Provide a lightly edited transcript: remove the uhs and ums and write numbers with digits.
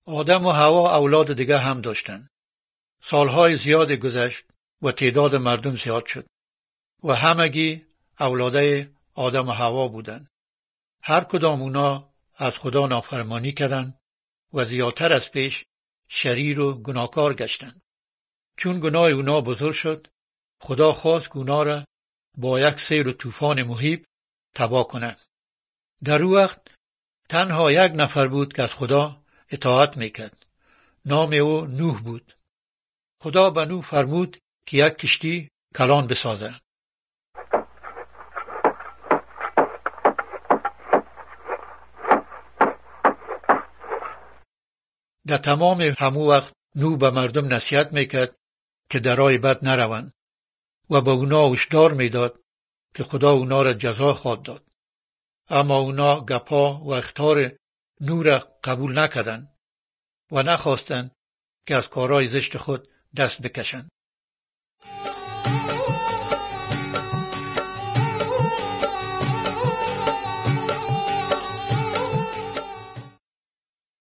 آدم و حوا اولاد دیگه هم داشتند. سالهای زیاد گذشت و تعداد مردم زیاد شد و همگی اولاده آدم و حوا بودند. هر کدام اونا از خدا نافرمانی کردند و زیادتر از پیش شریر و گناهکار گشتند. چون گناه اونا بزرگ شد، خدا خواست گناه را با یک سیل و طوفان مهیب تباه کنه. در او وقت تنها یک نفر بود که از خدا اطاعت میکرد. نام او نوح بود. خدا به نوح فرمود که یک کشتی کلان بسازه. در تمام همو وقت نوح به مردم نصیحت میکرد که در راه بد نروند و به اونا هشدار میداد که خدا اونا را جزا خواهد داد. اما اونا گپا و اخطار نوح را قبول نکردند و نخواستند که از کارهای زشت خود دست بکشند.